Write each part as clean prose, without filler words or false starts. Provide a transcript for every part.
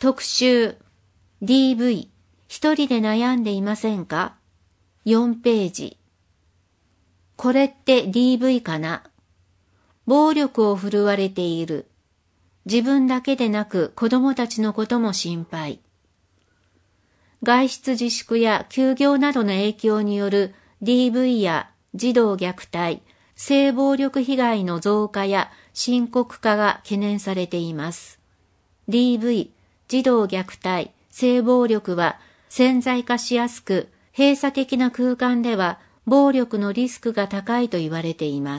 特集 DV 一人で悩んでいませんか？ 4 ページ。これって DV かな？暴力を振るわれている。自分だけでなく子供たちのことも心配。外出自粛や休業などの影響による DV や児童虐待、性暴力被害の増加や深刻化が懸念されています。DV、児童虐待、性暴力は潜在化しやすく、閉鎖的な空間では暴力のリスクが高いと言われています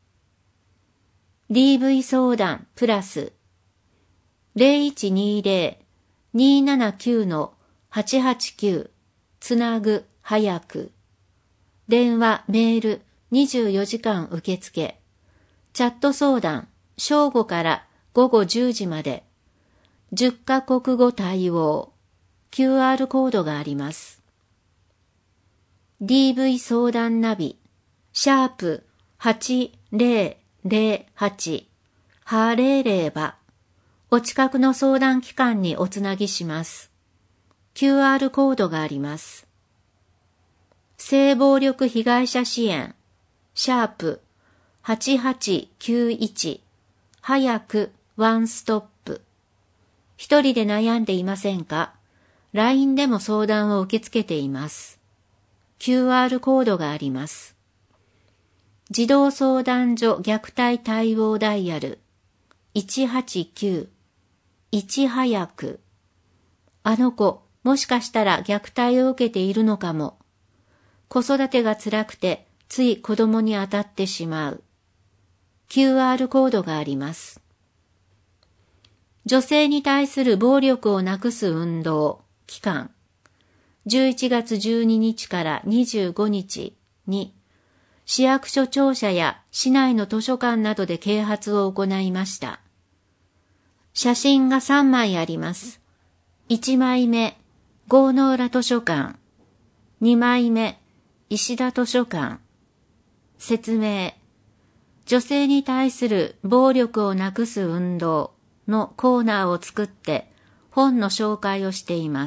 。DV 相談プラス 0120-279-889 つなぐ早く電話メール24時間受付チャット相談正午から午後10時まで10カ国語対応 QR コードがあります。DV 相談ナビ#8008ハレーレーバお近くの相談機関におつなぎします。QR コードがあります。性暴力被害者支援#8891早くワンストップ一人で悩んでいませんか？ LINE でも相談を受け付けています。QR コードがあります。児童相談所虐待対応ダイヤル189いち早くあの子もしかしたら虐待を受けているのかも。子育てが辛くてつい子供に当たってしまう。QR コードがあります。女性に対する暴力をなくす運動期間11月12日から25日に市役所庁舎や市内の図書館などで啓発を行いました。写真が3枚あります。1枚目、郷ノ浦図書館。2枚目、石田図書館。説明。女性に対する暴力をなくす運動のコーナーを作って本の紹介をしています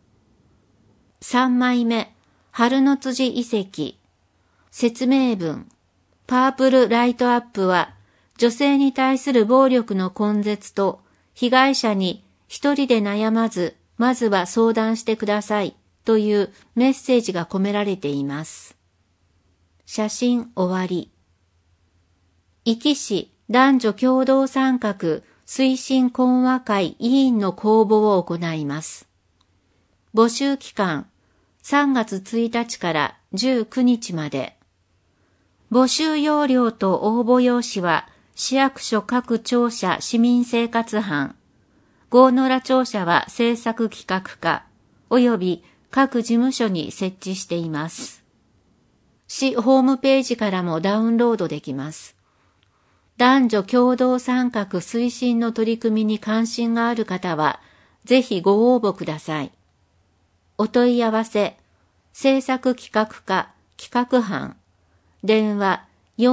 。3枚目、春の辻遺跡。説明文。パープルライトアップは女性に対する暴力の根絶と被害者に一人で悩まず、まずは相談してくださいというメッセージが込められています。写真終わり。壱岐市男女共同参画推進懇話会委員の公募を行います。募集期間3月1日から19日まで。募集要領と応募用紙は市役所各庁舎市民生活班、郷ノ浦庁舎は制作企画課、および各事務所に設置しています。市ホームページからもダウンロードできます。男女共同参画推進の取り組みに関心がある方は、ぜひご応募ください。お問い合わせ、制作企画課企画班、電話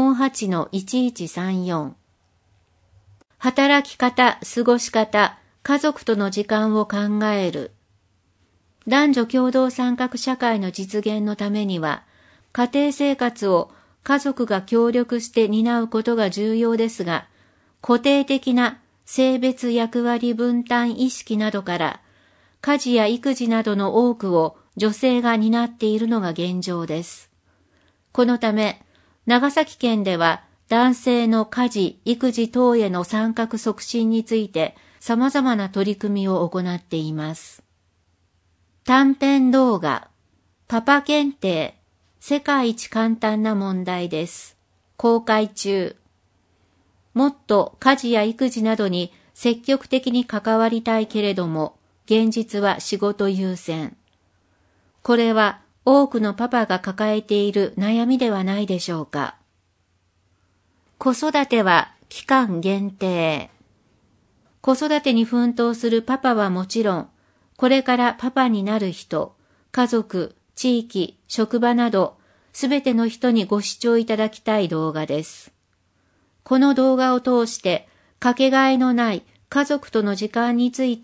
48-1134。働き方、過ごし方、家族との時間を考える。男女共同参画社会の実現のためには、家庭生活を家族が協力して担うことが重要ですが、固定的な性別役割分担意識などから、家事や育児などの多くを女性が担っているのが現状です。このため、長崎県では男性の家事・育児等への参画促進について様々な取り組みを行っています。短編動画、パパ検定、世界一簡単な問題です。公開中。もっと家事や育児などに積極的に関わりたいけれども、現実は仕事優先。これは多くのパパが抱えている悩みではないでしょうか。子育ては期間限定。子育てに奮闘するパパはもちろん、これからパパになる人、家族、地域、職場など、すべての人にご視聴いただきたい動画です。この動画を通して、かけがえのない家族との時間について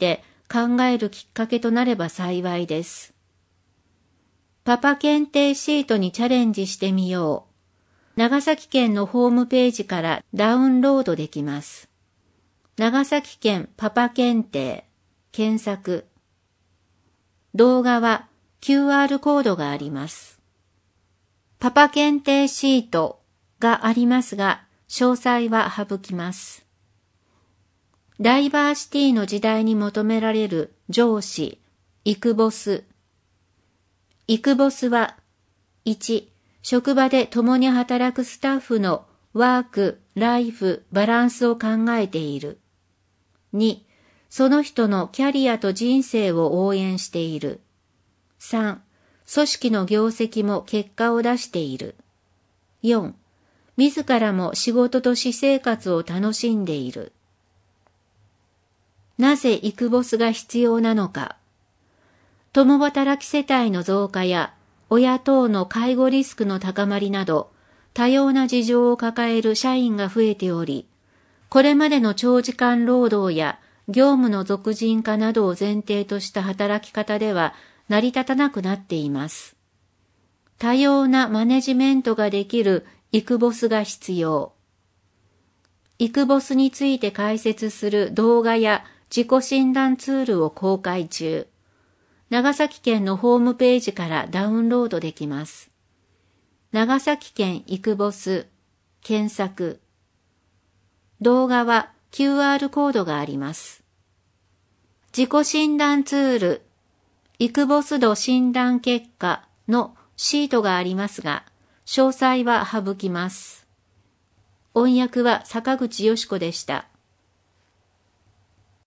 考えるきっかけとなれば幸いです。パパ検定シートにチャレンジしてみよう。長崎県のホームページからダウンロードできます。長崎県パパ検定、検索。動画は QR コードがあります。パパ検定シートがありますが、詳細は省きます。ダイバーシティの時代に求められる上司、イクボス。イクボスは、1、職場で共に働くスタッフのワーク・ライフ・バランスを考えている。2、その人のキャリアと人生を応援している。3、組織の業績も結果を出している。4、自らも仕事と私生活を楽しんでいる。なぜイクボスが必要なのか。共働き世帯の増加や親等の介護リスクの高まりなど多様な事情を抱える社員が増えており、これまでの長時間労働や業務の属人化などを前提とした働き方では成り立たなくなっています。多様なマネジメントができるイクボスが必要。イクボスについて解説する動画や自己診断ツールを公開中。長崎県のホームページからダウンロードできます。長崎県イクボス、検索。動画は QR コードがあります。自己診断ツール、イクボス度診断結果のシートがありますが、詳細は省きます。音訳は坂口よし子でした。